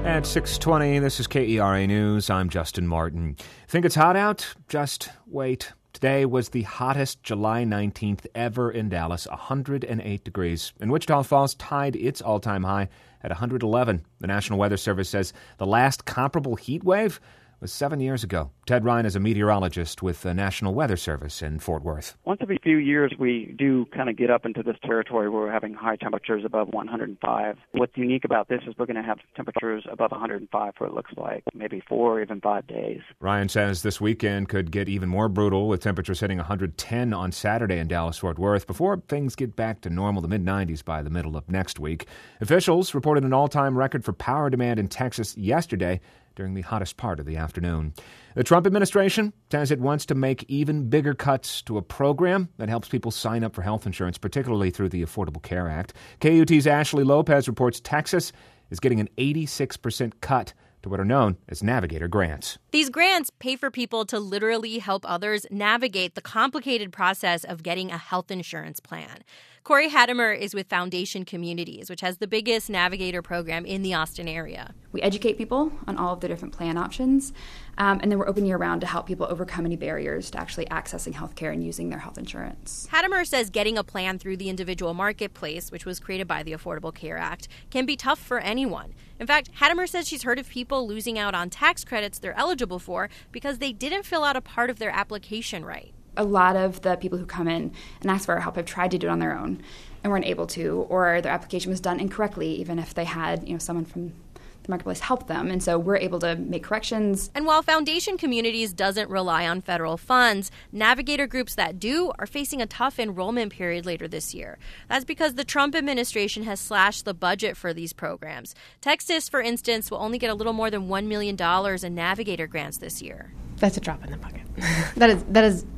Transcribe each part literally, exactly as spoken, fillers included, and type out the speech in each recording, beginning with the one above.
At six twenty, this is K E R A News. I'm Justin Martin. Think it's hot out? Just wait. Today was the hottest July nineteenth ever in Dallas, one hundred eight degrees. And Wichita Falls tied its all-time high at one hundred eleven. The National Weather Service says the last comparable heat wave was seven years ago. Ted Ryan is a meteorologist with the National Weather Service in Fort Worth. Once every few years, we do kind of get up into this territory where we're having high temperatures above one hundred five. What's unique about this is we're going to have temperatures above one hundred five for, it looks like, maybe four or even five days. Ryan says this weekend could get even more brutal, with temperatures hitting one hundred ten on Saturday in Dallas-Fort Worth before things get back to normal, the mid nineties, by the middle of next week. Officials reported an all-time record for power demand in Texas yesterday during the hottest part of the afternoon. The Trump administration says it wants to make even bigger cuts to a program that helps people sign up for health insurance, particularly through the Affordable Care Act. K U T's Ashley Lopez reports Texas is getting an eighty-six percent cut to what are known as Navigator grants. These grants pay for people to literally help others navigate the complicated process of getting a health insurance plan. Corey Hattemer is with Foundation Communities, which has the biggest Navigator program in the Austin area. We educate people on all of the different plan options, um, and then we're open year-round to help people overcome any barriers to actually accessing health care and using their health insurance. Hattemer says getting a plan through the individual marketplace, which was created by the Affordable Care Act, can be tough for anyone. In fact, Hattemer says she's heard of people losing out on tax credits they're eligible for because they didn't fill out a part of their application right. A lot of the people who come in and ask for our help have tried to do it on their own and weren't able to, or their application was done incorrectly, even if they had, you know, someone from the marketplace help them. And so we're able to make corrections. And while Foundation Communities doesn't rely on federal funds, Navigator groups that do are facing a tough enrollment period later this year. That's because the Trump administration has slashed the budget for these programs. Texas, for instance, will only get a little more than one million dollars in Navigator grants this year. That's a drop in the bucket. that is that is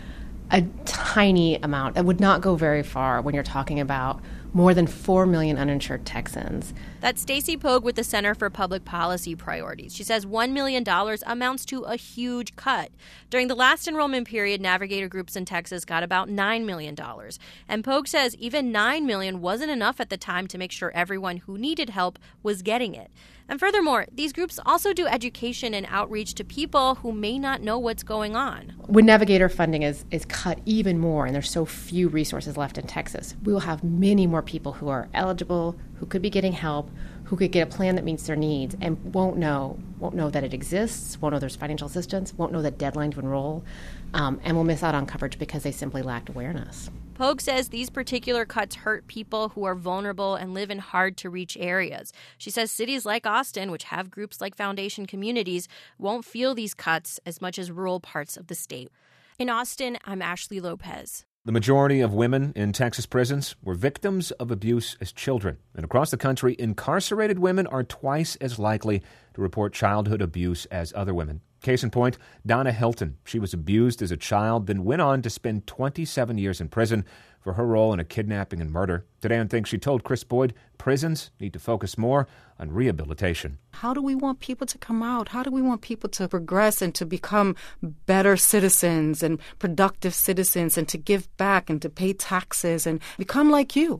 a tiny amount. That would not go very far when you're talking about more than four million uninsured Texans. That's Stacy Pogue with the Center for Public Policy Priorities. She says one million dollars amounts to a huge cut. During the last enrollment period, Navigator groups in Texas got about nine million dollars. And Pogue says even nine million dollars wasn't enough at the time to make sure everyone who needed help was getting it. And furthermore, these groups also do education and outreach to people who may not know what's going on. When Navigator funding is, is cut even more and there's so few resources left in Texas, we will have many more people who are eligible, who could be getting help, who could get a plan that meets their needs and won't know won't know that it exists, won't know there's financial assistance, won't know the deadline to enroll, um, and will miss out on coverage because they simply lacked awareness. Pogue says these particular cuts hurt people who are vulnerable and live in hard-to-reach areas. She says cities like Austin, which have groups like Foundation Communities, won't feel these cuts as much as rural parts of the state. In Austin, I'm Ashley Lopez. The majority of women in Texas prisons were victims of abuse as children. And across the country, incarcerated women are twice as likely to report childhood abuse as other women. Case in point, Donna Hilton. She was abused as a child, then went on to spend twenty-seven years in prison for her role in a kidnapping and murder. Today on Think, she told Chris Boyd prisons need to focus more on rehabilitation. How do we want people to come out? How do we want people to progress and to become better citizens and productive citizens and to give back and to pay taxes and become like you?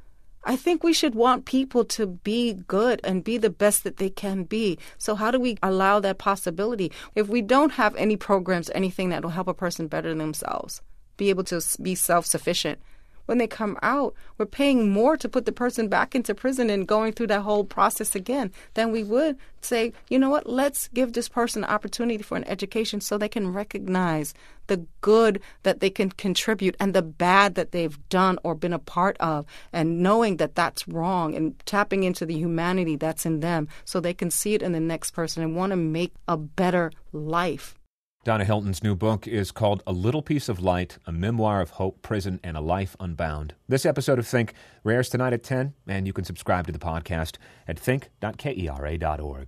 I think we should want people to be good and be the best that they can be. So how do we allow that possibility? If we don't have any programs, anything that will help a person better themselves, be able to be self-sufficient, when they come out, we're paying more to put the person back into prison and going through that whole process again than we would say, you know what, let's give this person an opportunity for an education so they can recognize the good that they can contribute and the bad that they've done or been a part of, and knowing that that's wrong and tapping into the humanity that's in them so they can see it in the next person and want to make a better life. Donna Hilton's new book is called A Little Piece of Light, A Memoir of Hope, Prison, and a Life Unbound. This episode of Think airs tonight at ten, and you can subscribe to the podcast at think dot kera dot org.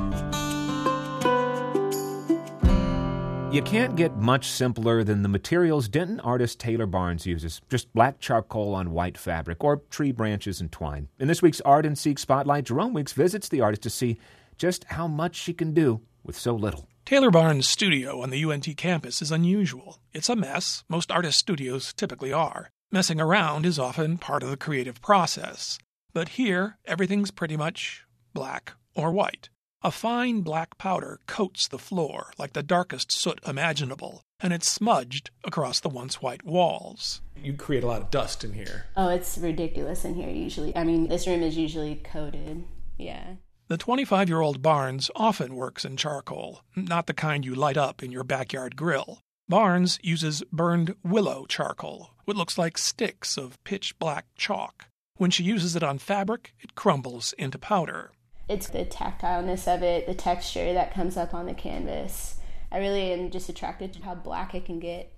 You can't get much simpler than the materials Denton artist Taylor Barnes uses. Just black charcoal on white fabric or tree branches and twine. In this week's Art and Seek Spotlight, Jerome Weeks visits the artist to see just how much she can do with so little. Taylor Barnes' studio on the U N T campus is unusual. It's a mess. Most artist studios typically are. Messing around is often part of the creative process. But here, everything's pretty much black or white. A fine black powder coats the floor like the darkest soot imaginable, and it's smudged across the once white walls. You create a lot of dust in here. Oh, it's ridiculous in here usually. I mean, this room is usually coated, yeah. The twenty-five-year-old Barnes often works in charcoal, not the kind you light up in your backyard grill. Barnes uses burned willow charcoal, what looks like sticks of pitch-black chalk. When she uses it on fabric, it crumbles into powder. It's the tactileness of it, the texture that comes up on the canvas. I really am just attracted to how black it can get.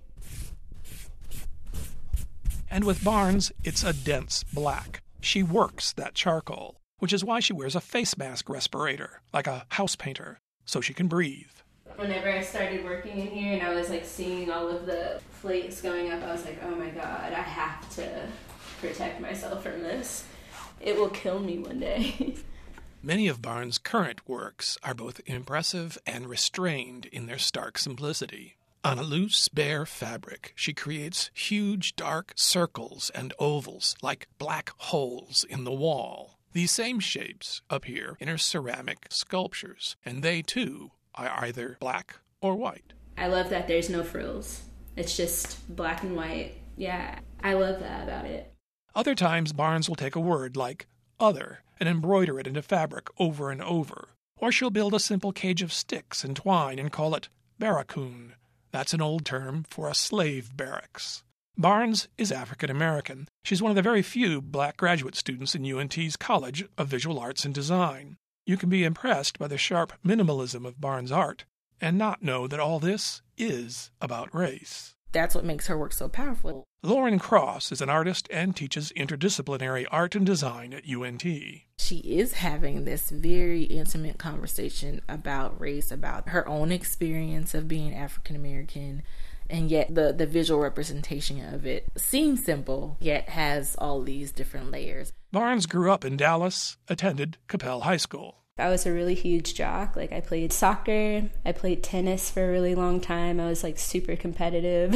And with Barnes, it's a dense black. She works that charcoal, which is why she wears a face mask respirator, like a house painter, so she can breathe. Whenever I started working in here and I was like seeing all of the flakes going up, I was like, oh my God, I have to protect myself from this. It will kill me one day. Many of Barnes' current works are both impressive and restrained in their stark simplicity. On a loose, bare fabric, she creates huge, dark circles and ovals like black holes in the wall. These same shapes appear in her ceramic sculptures, and they, too, are either black or white. I love that there's no frills. It's just black and white. Yeah, I love that about it. Other times, Barnes will take a word like other and embroider it into fabric over and over. Or she'll build a simple cage of sticks and twine and call it barracoon. That's an old term for a slave barracks. Barnes is African American. She's one of the very few black graduate students in U N T's College of Visual Arts and Design. You can be impressed by the sharp minimalism of Barnes' art and not know that all this is about race. That's what makes her work so powerful. Lauren Cross is an artist and teaches interdisciplinary art and design at U N T. She is having this very intimate conversation about race, about her own experience of being African American, and yet the, the visual representation of it seems simple, yet has all these different layers. Barnes grew up in Dallas, attended Capel High School. I was a really huge jock. Like, I played soccer, I played tennis for a really long time. I was like super competitive.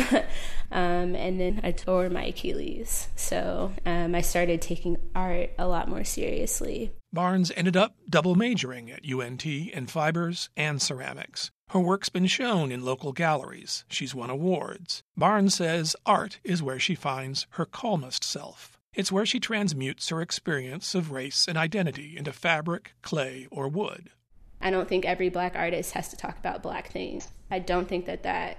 um, and then I tore my Achilles. So um, I started taking art a lot more seriously. Barnes ended up double majoring at U N T in fibers and ceramics. Her work's been shown in local galleries. She's won awards. Barnes says art is where she finds her calmest self. It's where she transmutes her experience of race and identity into fabric, clay, or wood. I don't think every black artist has to talk about black things. I don't think that that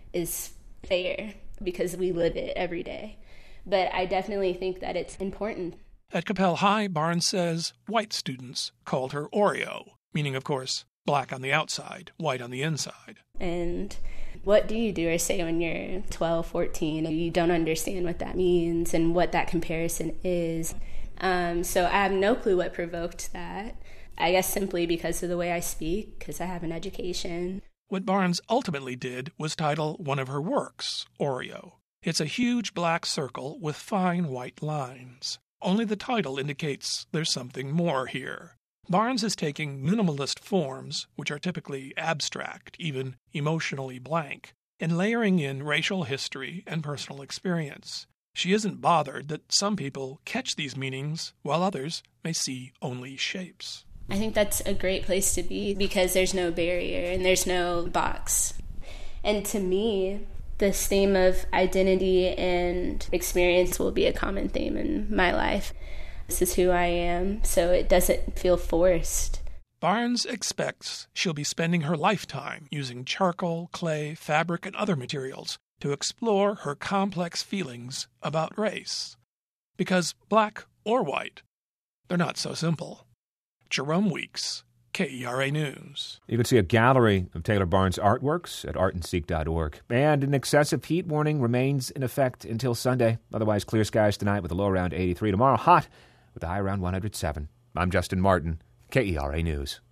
is fair because we live it every day. But I definitely think that it's important. At Capel High, Barnes says white students called her Oreo, meaning, of course, black on the outside, white on the inside. And what do you do or say when you're twelve, fourteen? You don't understand what that means and what that comparison is. Um, so I have no clue what provoked that. I guess simply because of the way I speak, because I have an education. What Barnes ultimately did was title one of her works, Oreo. It's a huge black circle with fine white lines. Only the title indicates there's something more here. Barnes is taking minimalist forms, which are typically abstract, even emotionally blank, and layering in racial history and personal experience. She isn't bothered that some people catch these meanings while others may see only shapes. I think that's a great place to be because there's no barrier and there's no box. And to me, this theme of identity and experience will be a common theme in my life. This is who I am, so it doesn't feel forced. Barnes expects she'll be spending her lifetime using charcoal, clay, fabric, and other materials to explore her complex feelings about race. Because black or white, they're not so simple. Jerome Weeks, K E R A News. You can see a gallery of Taylor Barnes' artworks at art and seek dot org. And an excessive heat warning remains in effect until Sunday. Otherwise, clear skies tonight with a low around eighty-three. Tomorrow, hot with a high around one hundred seven. I'm Justin Martin, K E R A News.